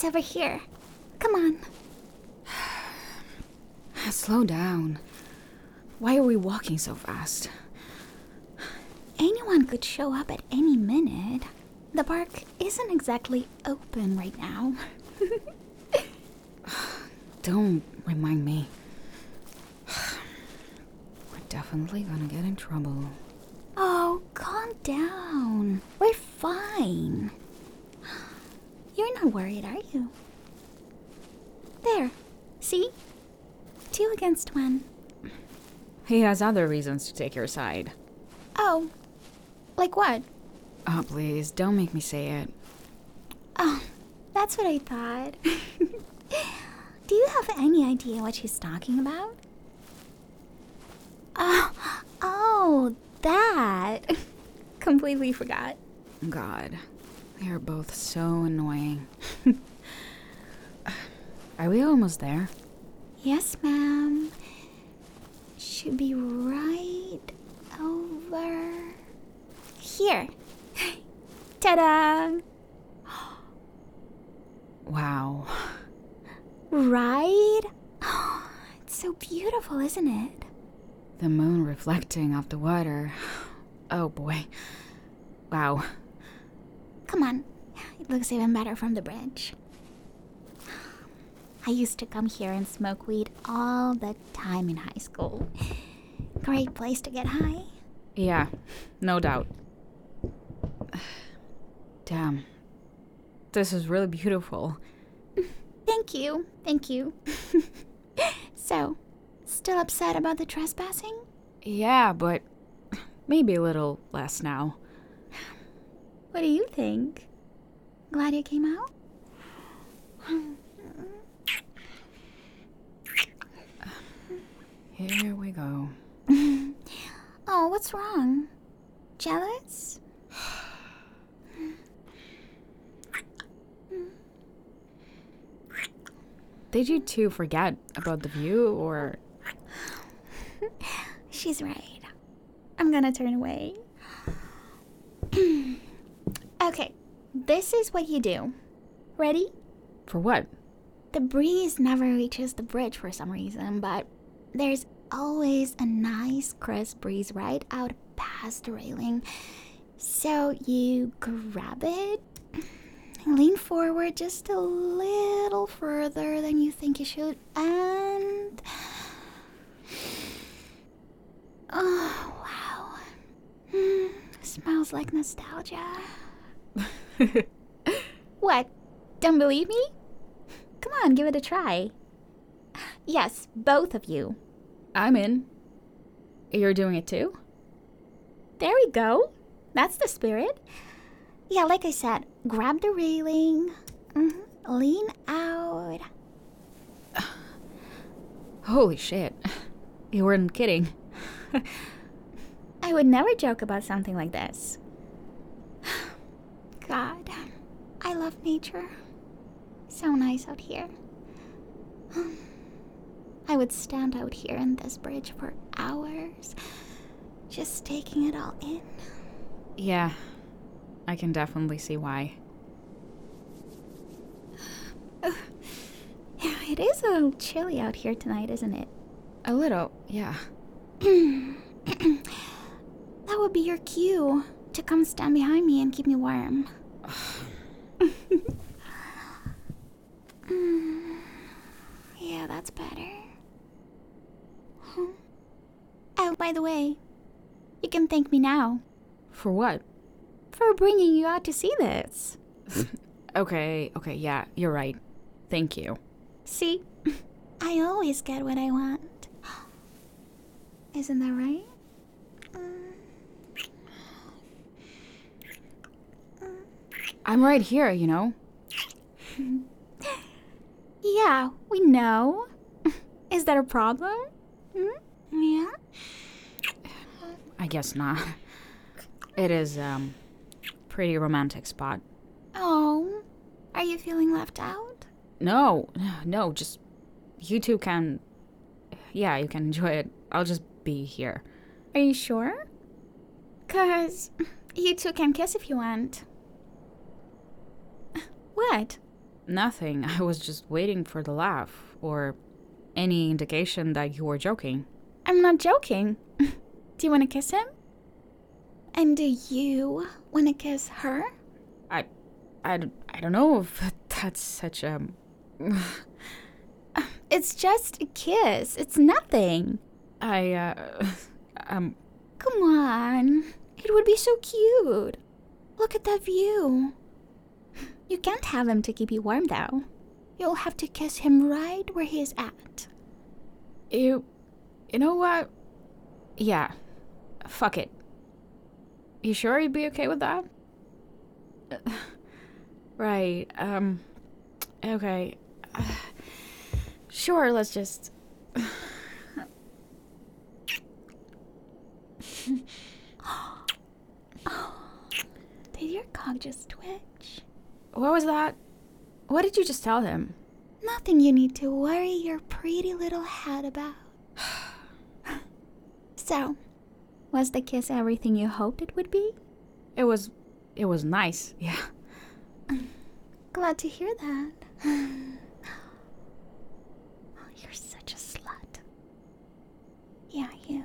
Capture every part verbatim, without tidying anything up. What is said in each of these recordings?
It's over here. Come on. Slow down. Why are we walking so fast? Anyone could show up at any minute. The park isn't exactly open right now. Don't remind me. We're definitely gonna get in trouble. Oh, calm down. We're fine. You're not worried, are you? There. See? Two against one. He has other reasons to take your side. Oh. Like what? Oh, please, don't make me say it. Oh, that's what I thought. Do you have any idea what she's talking about? Oh, oh, that. Completely forgot. God, they are both so annoying. Are we almost there? Yes, ma'am. Should be right over here. Ta-da! Wow. Right? It's so beautiful, isn't it? The moon reflecting off the water. Oh boy. Wow. Come on. It looks even better from the bridge. I used to come here and smoke weed all the time in high school. Great place to get high. Yeah, no doubt. Damn. This is really beautiful. Thank you. Thank you. So, still upset about the trespassing? Yeah, but maybe a little less now. What do you think? Glad you came out? Here we go. Oh, what's wrong? Jealous? Did you two forget about the view, or...? She's right. I'm gonna turn away. Okay, this is what you do. Ready? For what? The breeze never reaches the bridge for some reason, but there's always a nice crisp breeze right out past the railing. So you grab it, lean forward just a little further than you think you should, and... Oh, wow. Mm, smells like nostalgia. What? Don't believe me? Come on, give it a try. Yes, both of you. I'm in. You're doing it too? There we go. That's the spirit. Yeah, like I said, grab the railing, mm-hmm. Lean out. Holy shit. You weren't kidding. I would never joke about something like this. God, I love nature. So nice out here. I would stand out here in this bridge for hours, just taking it all in. Yeah, I can definitely see why. Uh, yeah, it is a little chilly out here tonight, isn't it? A little, yeah. That would be your cue to come stand behind me and keep me warm. mm, yeah, that's better. Huh? Oh, by the way, you can thank me now. For what? For bringing you out to see this. Okay, okay, yeah, you're right. Thank you. See? I always get what I want. Isn't that right? I'm right here, you know? Yeah, we know. Is that a problem? Hmm? Yeah? I guess not. It is, um, pretty romantic spot. Oh, are you feeling left out? No, no, just, you two can, yeah, you can enjoy it. I'll just be here. Are you sure? 'Cause you two can kiss if you want. What? Nothing. I was just waiting for the laugh or any indication that you were joking. I'm not joking. Do you want to kiss him? And do you want to kiss her? I, I, don't- I don't know if that's such a... It's just a kiss. It's nothing. I, uh, um, Come on. It would be so cute. Look at that view. You can't have him to keep you warm, though. You'll have to kiss him right where he's at. you, you know what? Yeah, fuck it. You sure you'd be okay with that? Right, um, okay. Sure, let's just... Did your cock just twitch? What was that? What did you just tell him? Nothing you need to worry your pretty little head about. So, was the kiss everything you hoped it would be? It was, it was nice, yeah. Glad to hear that. Oh, you're such a slut. Yeah, you.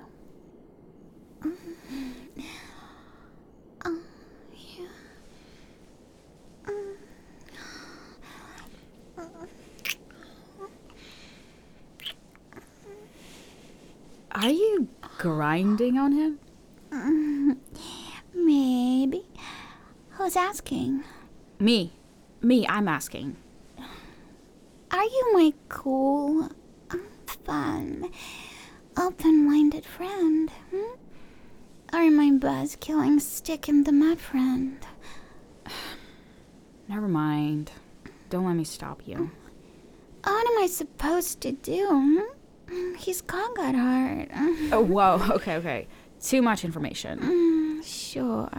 Oh, yeah. Are you grinding on him? Maybe. Who's asking? Me. Me, I'm asking. Are you my cool, fun, open-minded friend? Hmm? Or my buzz-killing stick-in-the-mud friend? Never mind. Don't let me stop you. What am I supposed to do? Hmm? He's cock got hard. Oh, whoa. Okay, okay. Too much information. Mm, sure.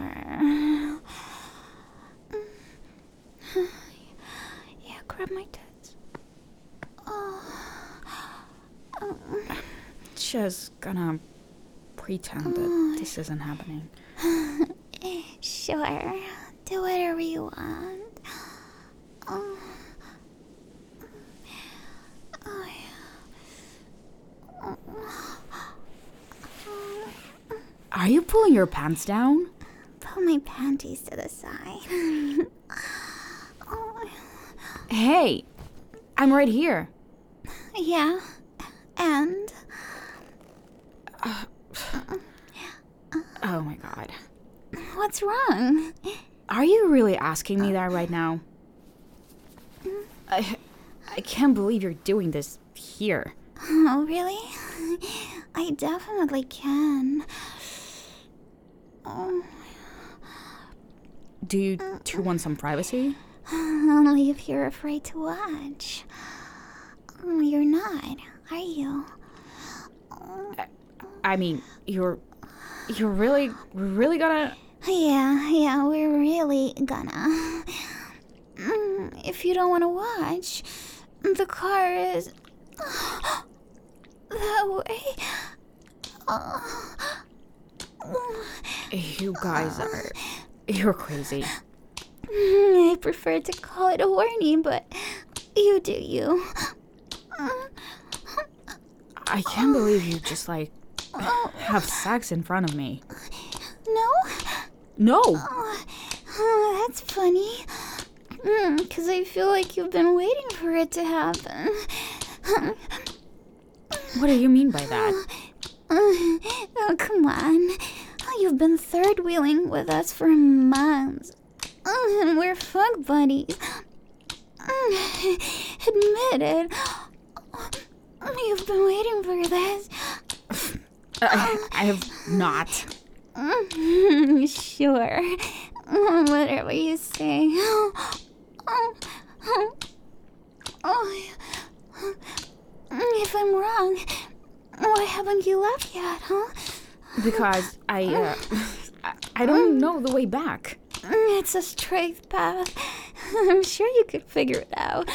Yeah, grab my tits. Oh. Just gonna pretend that this isn't happening. Sure. Do whatever you want. Oh. Oh, yeah. Are you pulling your pants down? Pull my panties to the side. Oh. Hey, I'm right here. Yeah. And? Oh my god. What's wrong? Are you really asking me that right now? I, I can't believe you're doing this here. Oh, really? I definitely can. Oh. Do you two want some privacy? Only if you're afraid to watch. Oh, you're not, are you? I mean, you're, you're really, really gonna... Yeah, yeah, we're really gonna. Mm, If you don't want to watch, the car is that way. Oh. You guys are... You're crazy. I prefer to call it horny, but you do you. I can't believe you just, like, have sex in front of me. No? No! Oh, oh, that's funny. Because I feel like you've been waiting for it to happen. What do you mean by that? Oh, come on. You've been third wheeling with us for months. And we're fuck buddies. Admit it. You've been waiting for this. I, I have not. Sure. Whatever you say. If I'm wrong, why haven't you left yet, huh? Because I, uh, I- I don't know the way back. It's a straight path. I'm sure you could figure it out.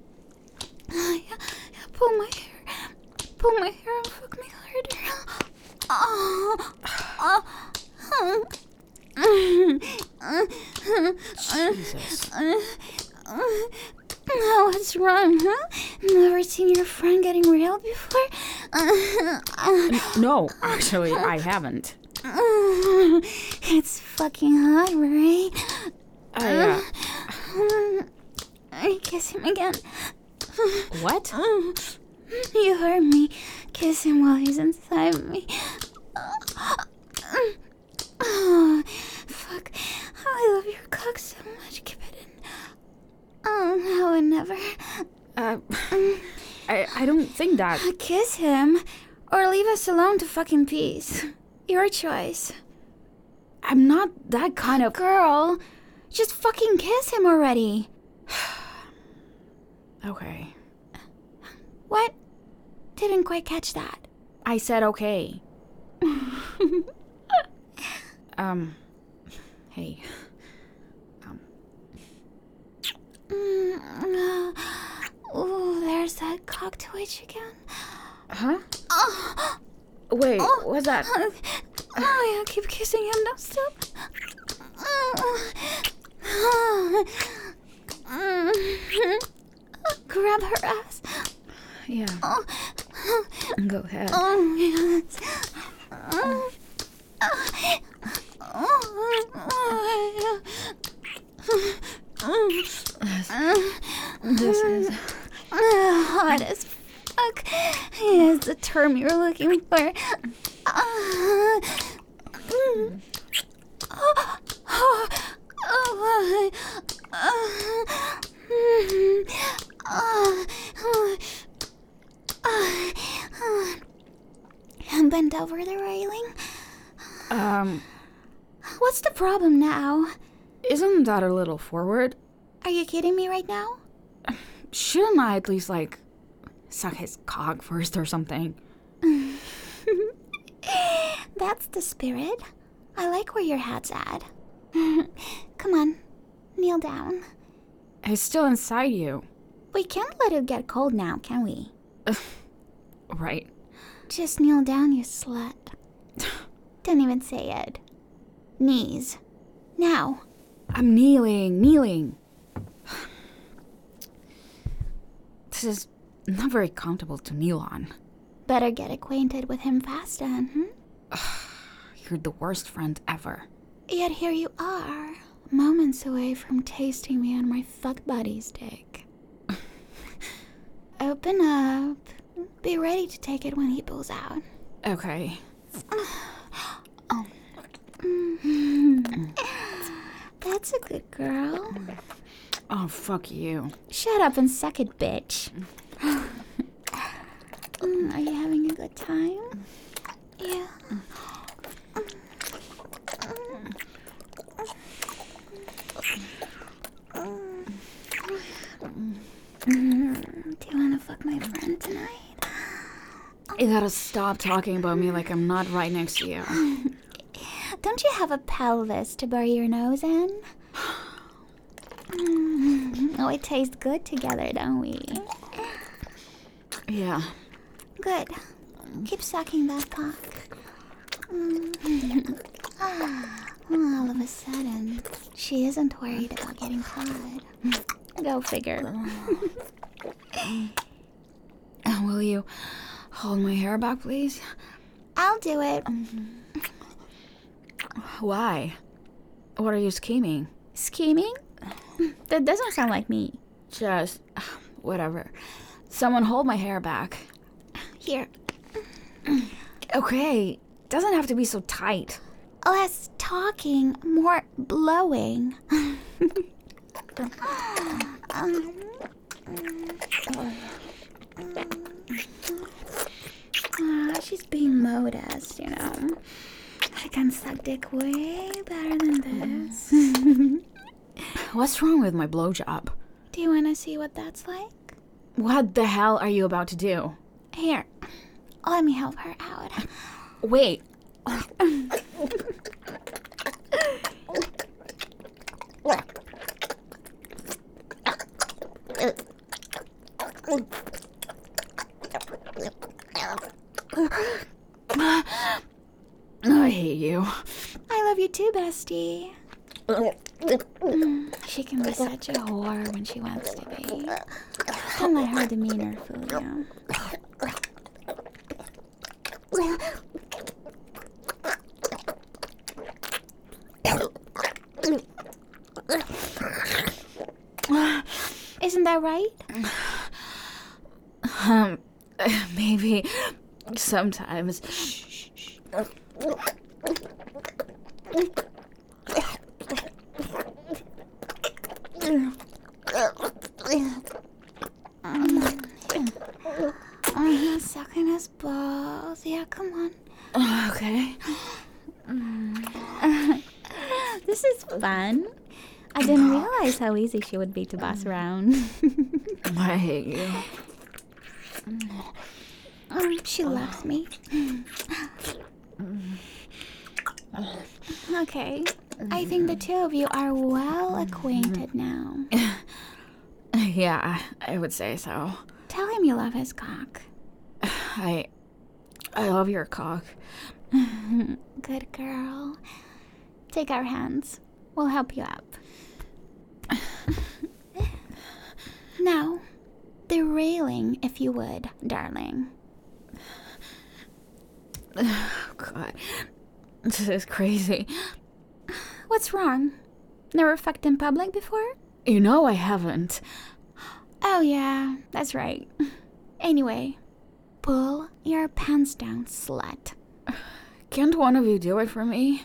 Pull my hair. Pull my hair and fuck me harder. Oh. Oh. Jesus. Oh, what's wrong, huh? Never seen your friend getting railed before? N- no, actually, I haven't. It's fucking hot, right? I, uh, I kiss him again. what? You heard me. Kiss him while he's inside me. Oh, fuck. I love your cock so much. Keep it in. Oh, now and never. Uh, I, I don't think that... Kiss him, or leave us alone to fucking peace. Your choice. I'm not that kind of... Girl, just fucking kiss him already. Okay. What? Didn't quite catch that. I said okay. um, hey. Um. Mm, uh, ooh, there's that cock twitch again. Huh? Oh, Wait, oh, what's that? Oh, oh yeah, keep kissing him, don't stop. Oh. Grab her ass. Yeah. Oh. Go ahead. Oh, yes. Oh. This is... hot as fuck. Is the term you're looking for. Uh, mm. Oh, oh, oh, uh, mm, uh, uh, uh, uh, bend over the railing. Um, What's the problem now? isn't that a little forward? Are you kidding me right now? Shouldn't I at least, like, suck his cock first or something? That's the spirit. I like where your hat's at. Come on, kneel down. It's still inside you. We can't let it get cold now, can we? Right. Just kneel down, you slut. Don't even say it. Knees. Now. I'm kneeling, kneeling. This is not very comfortable to kneel on. Better get acquainted with him fast then, hmm? You're the worst friend ever. Yet here you are, moments away from tasting me on my fuck buddy's dick. Open up. Be ready to take it when he pulls out. Okay. Oh. Mm-hmm. That's a good girl. Oh, fuck you. Shut up and suck it, bitch. Mm, are you having a good time? Yeah. Mm, do you want to fuck my friend tonight? You gotta stop talking about me like I'm not right next to you. Don't you have a pelvis to bury your nose in? Mm, oh, it tastes good together, don't we? Yeah. Good. Keep sucking that cock. Mm. All of a sudden, she isn't worried about getting caught. Go figure. Will you hold my hair back, please? I'll do it. Why? What are you scheming? Scheming? That doesn't sound like me. Just... whatever. Someone hold my hair back. Here. Okay. Doesn't have to be so tight. Less talking, more blowing. um, uh, she's being modest, you know. I can suck dick way better than this. What's wrong with my blowjob? Do you want to see what that's like? What the hell are you about to do? Here, let me help her out. Wait. I hate you. I love you too, bestie. She can be such a whore when she wants to be. Don't let her demeanor fool you. Isn't that right? Um, maybe sometimes. Oh, he's sucking his balls. Yeah, come on. Okay. This is fun. I didn't realize how easy she would be to boss around. I hate you. Oh, she loves me. Okay, I think the two of you are well acquainted now. Yeah, I would say so. Tell him you love his cock. I... I love your cock. Good girl. Take our hands. We'll help you up. Now, the railing, if you would, darling. God, this is crazy. What's wrong? Never fucked in public before? You know I haven't. Oh yeah, that's right. Anyway, pull your pants down, slut. Can't one of you do it for me?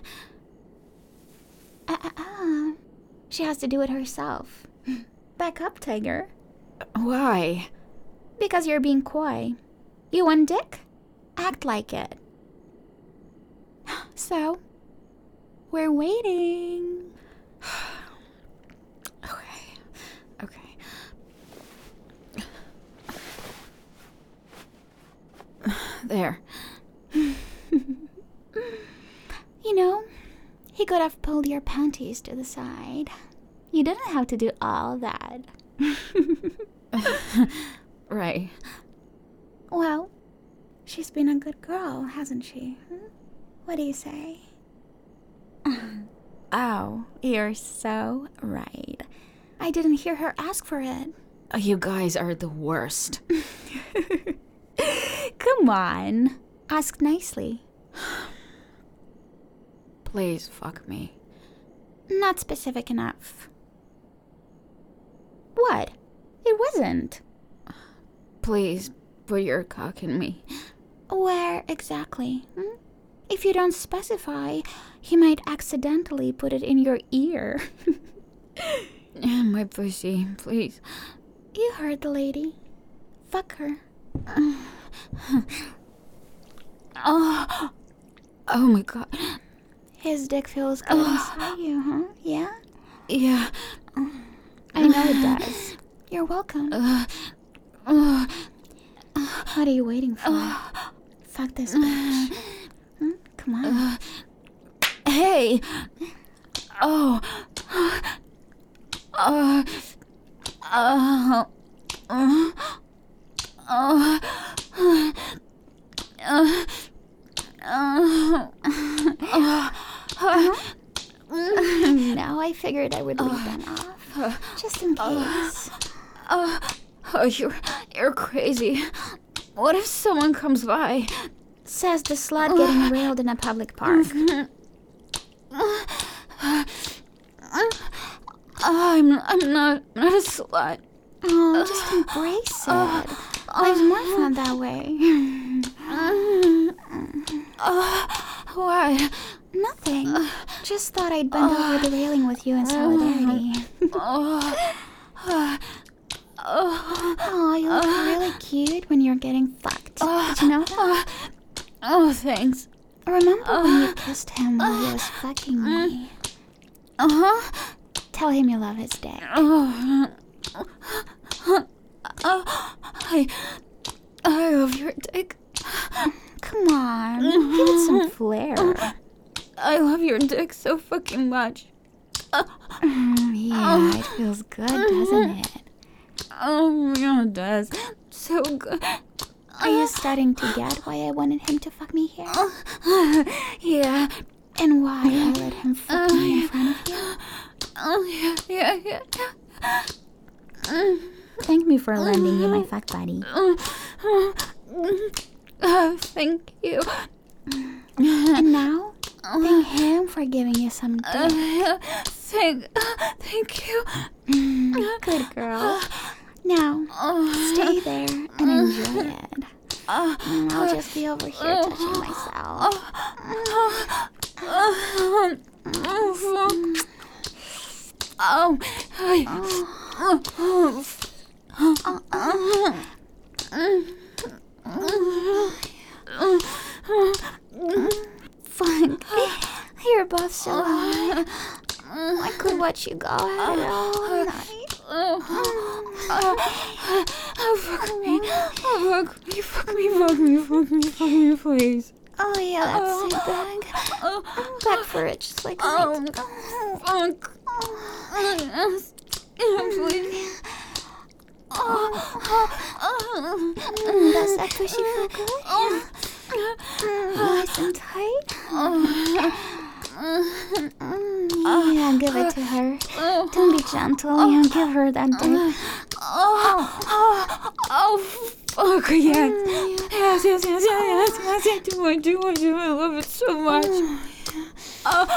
Uh-uh-uh. She has to do it herself. Back up, Tiger. Why? Because you're being coy. You want dick? Act like it. So, we're waiting. Okay. Okay. There. You know, he could have pulled your panties to the side. You didn't have to do all that. Right. Well, she's been a good girl, hasn't she? Hmm? What do you say? Oh, you're so right. I didn't hear her ask for it. You guys are the worst. Come on. Ask nicely. Please fuck me. Not specific enough. What? It wasn't. Please put your cock in me. Where exactly? Hmm? If you don't specify, he might accidentally put it in your ear. My pussy, please. You heard the lady. Fuck her. Oh, oh my God. His dick feels good inside you, huh? Yeah? Yeah. I know it does. You're welcome. Uh, uh, What are you waiting for? Fuck this bitch. Hmm? Come on. uh, hey. Oh. Uh. Uh. Uh. Uh. Uh. Uh. Uh. Now I figured I would leave them off. Just in case. Uh, oh, you're, you're crazy. What if someone comes by? Says the slut getting railed in a public park. I'm, I'm not, not a slut. Oh, just embrace it. Life's more fun that way. Uh, why? Nothing. Just thought I'd bend over the railing with you in solidarity. Oh, uh, oh, Oh, you look really cute when you're getting fucked. Did you know that? oh, thanks. Remember when you kissed him while he was fucking me? Uh-huh. Tell him you love his dick. Oh, uh, I, I love your dick. Come on, give it some flair. I love your dick so fucking much. Mm, yeah, it feels good, doesn't it? Oh, yeah, it does. So good. Are you starting to get why I wanted him to fuck me here? Yeah. And why I let him fuck me in front of you? Oh, yeah, yeah, yeah. Thank me for lending you my fuck buddy. Oh, thank you. And now, thank him for giving you some dick. Uh, thank, thank you. Good girl. Now, stay there and enjoy it. I'll just be over here touching myself. Oh, oh, Fuck. You're both so hot. I could watch you go at it all night. oh, fuck me, oh, fuck me, fuck me, fuck me, fuck me, fuck me, please. Oh yeah, that's it, bag. Back for it, just like Oh, that. fuck. Yes, please. Mm, does that pussy feel good? Mm, nice and tight? Mm, yeah, give it to her. Don't be gentle, yeah, give her that dick. Oh, oh, fuck, yes. Yes, yes, yes, yes, yes, yes, I do, I do, I do, I love it so much. Oh,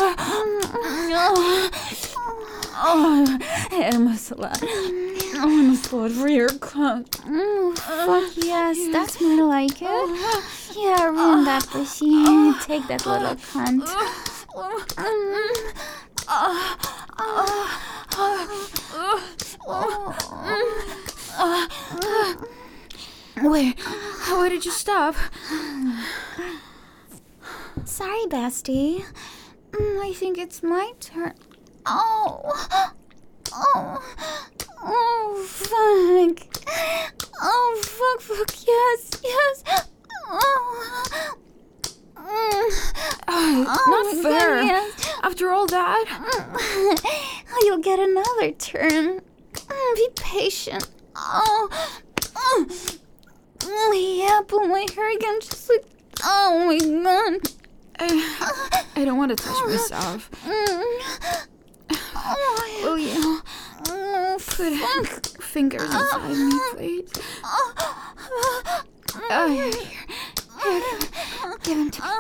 oh, Emma Salad. I want to slow it for your cunt. Mm, fuck yes, that's more like it. Yeah, ruin that pussy. Take that little cunt. Wait, where did you stop? Sorry, bestie. Mm, I think it's my turn. Oh, oh, oh, fuck. Oh, fuck, fuck, yes, yes. Oh, mm. Uh, Oh, not fair. yes. After all that. Oh, you'll get another turn. Mm, be patient. Oh, oh, oh, yeah, pull my hair again, just like. Oh my god. I, I don't want to touch myself. Mm. Oh, Will you oh, put fingers inside me, please? Oh, here, here. Here, give them to me.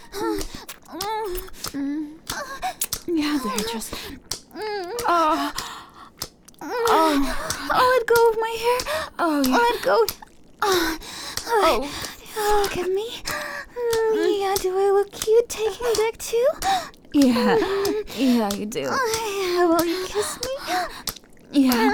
Mm. Yeah, they're just. Oh. Oh. Oh, let go of my hair. Oh, yeah. Let go. Oh. Oh. Look at me. Mm, yeah, do I look cute taking dick too? Yeah. Yeah, you do. Oh, yeah, will you kiss me? Yeah.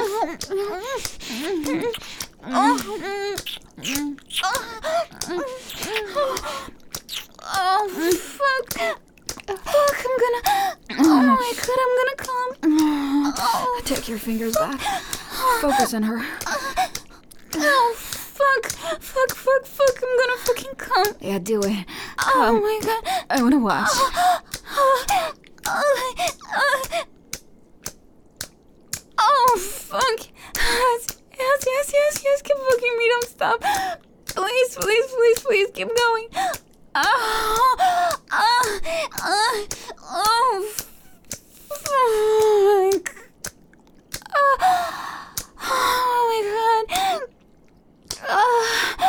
Oh, fuck. Fuck, I'm gonna. Oh my god, I'm gonna come. Take your fingers back. Focus on her. Oh, fuck. Fuck, fuck, fuck. I'm gonna fucking come. Yeah, do it. Oh Come. my god. I want to watch. Oh, fuck. Yes, yes, yes, yes, yes. Keep fucking me. Don't stop. Please, please, please, please. Keep going. Oh, oh, oh, oh, fuck. Oh, oh my god. Oh,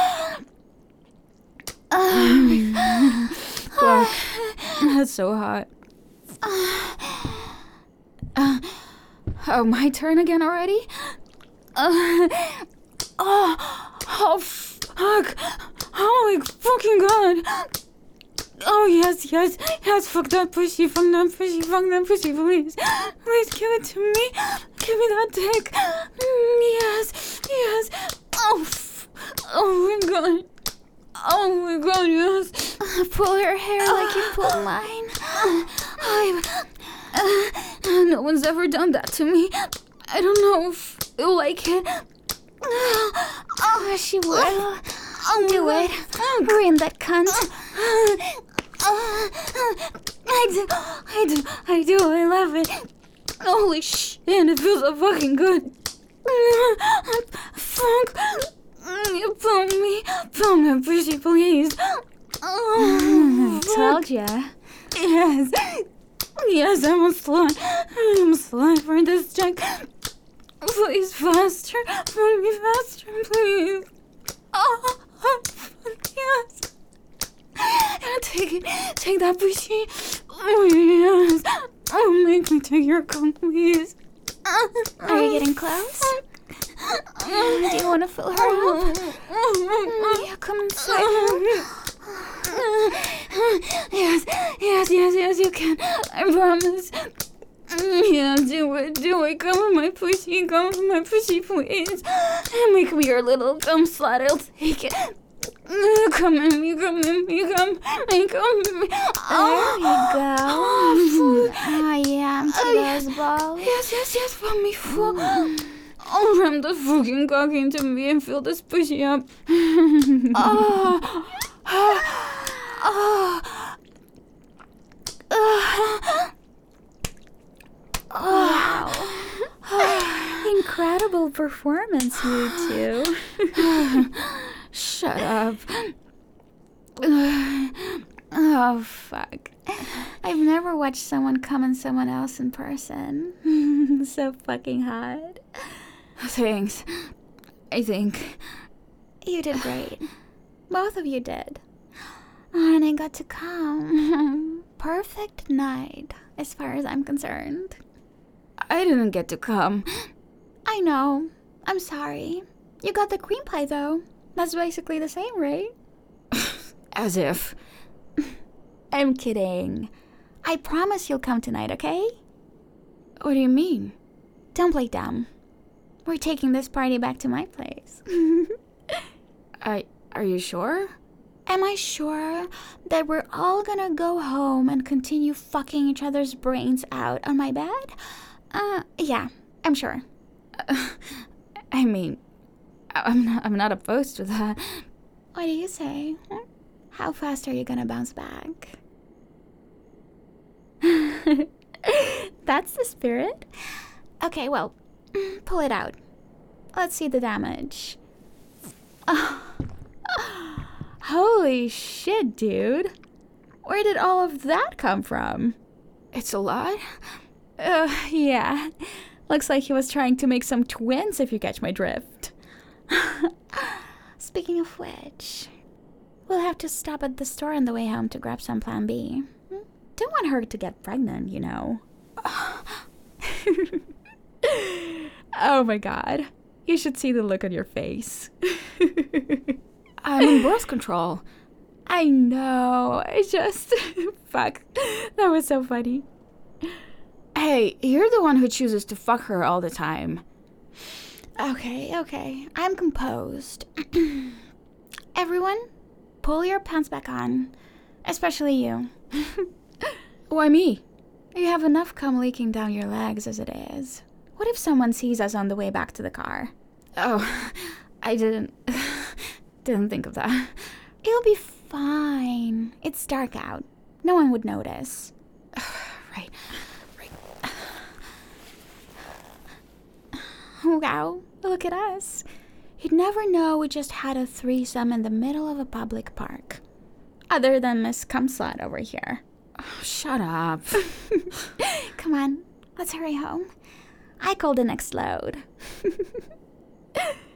oh my god. Fuck. That's so hot. Uh, oh, my turn again already? Uh, oh, oh, fuck. Oh my fucking god. Oh, yes, yes, yes, fuck that pussy, fuck that pussy, fuck that pussy, please. Please give it to me. Give me that dick. Mm, yes, yes. Oh, f- oh my god. Oh my god, yes. Pull her hair like you pulled mine. I, uh, no one's ever done that to me. I don't know if you'll like it. Oh, she will. I'll do it. Ruin that cunt. I do, I do, I do, I love it. Holy shit, it feels so fucking good. Fuck. You pull me, pull my pussy, please. Oh, Told ya. yes. Yes, I'm a slut. I'm a slut for this check. Please, faster. Put me faster, please. Oh, yes. Take it. Take that pussy. Oh, yes. Oh, make me take your cum, please. Are you getting close? Do you want to fill her up? Yeah, come inside. Yes, yes, yes, yes, you can. I promise. Yeah, do it, do it. Come on my pussy, come on my pussy, please. Make me your little cum slut, I'll take it. Come in me, come in me, come, me, come in me. There you go. Oh, Oh, yeah, to those balls. yes, yes, yes, put me full. Oh, ram the fucking cock into me and fill this pussy up. Oh. Oh. Oh. Wow. Incredible performance, you two. Shut up. Oh, fuck. I've never watched someone come on someone else in person. So fucking hot. Thanks. I think. You did great. Both of you did. And I got to come. Perfect night, as far as I'm concerned. I didn't get to come. I know. I'm sorry. You got the cream pie, though. That's basically the same, right? As if. I'm kidding. I promise you'll come tonight, okay? What do you mean? Don't play dumb. We're taking this party back to my place. I, are you sure? Am I sure that we're all gonna go home and continue fucking each other's brains out on my bed? Uh, yeah, I'm sure. Uh, I mean, I'm not, I'm not opposed to that. What do you say? How fast are you gonna bounce back? That's the spirit. Okay, well, pull it out. Let's see the damage. Oh. Holy shit, dude. Where did all of that come from? It's a lot? Uh, yeah. Looks like he was trying to make some twins, if you catch my drift. Speaking of which, we'll have to stop at the store on the way home to grab some Plan B. Don't want her to get pregnant, you know. Oh my god. You should see the look on your face. I'm in birth control. I know. I just... Fuck. That was so funny. Hey, you're the one who chooses to fuck her all the time. Okay, okay. I'm composed. Everyone, pull your pants back on. Especially you. Why me? You have enough cum leaking down your legs as it is. What if someone sees us on the way back to the car? Oh, I didn't... didn't think of that. It'll be fine. It's dark out. No one would notice. Right. Right. Wow, look at us. You'd never know we just had a threesome in the middle of a public park. Other than Miss Cumslut over here. Oh, shut up. Come on, let's hurry home. I called the next load.